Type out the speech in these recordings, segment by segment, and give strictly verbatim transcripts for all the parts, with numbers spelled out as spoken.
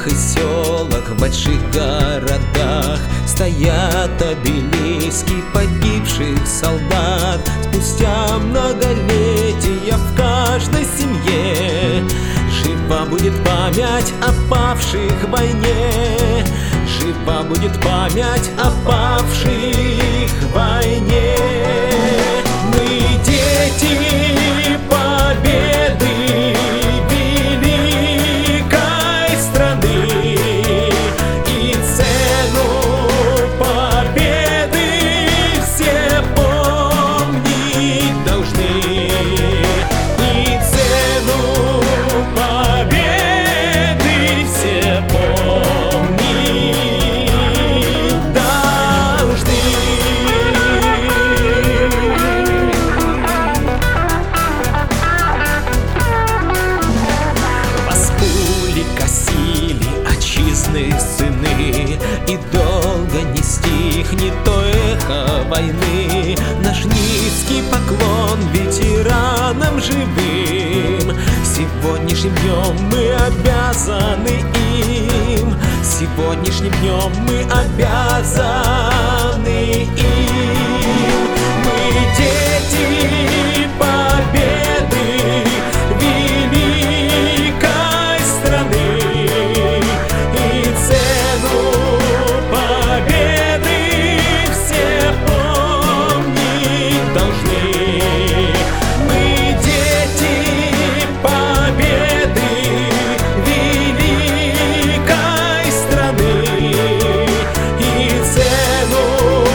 и селах, в больших городах стоят обелиски погибших солдат. Спустя многолетия в каждой семье жива будет память о павших в войне. Жива будет память о павших в войне. Мы дети победы великой страны, и цену победы все помнить должны. И цену победы все помнить должны. Косили отчизны сыны, и долго не стихнет то эхо войны. Наш низкий поклон ветеранам живым, сегодняшним днем мы обязаны им. Сегодняшним днем мы обязаны им. Мы дети победы великой страны, и цену победы все помнить должны. Мы дети победы великой страны, и цену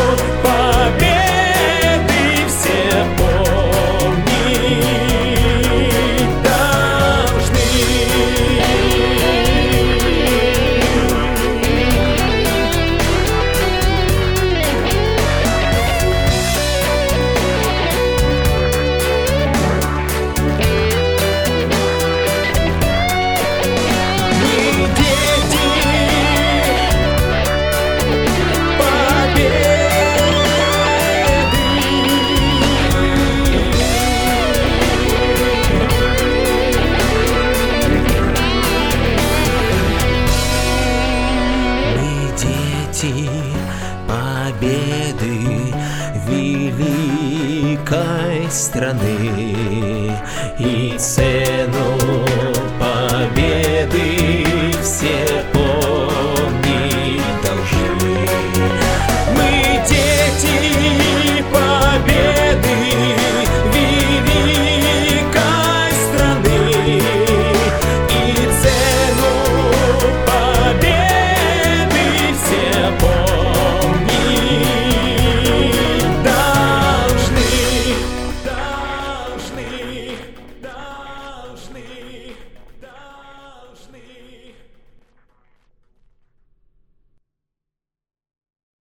победы все помнить должны. Победы великой страны, и цену победы все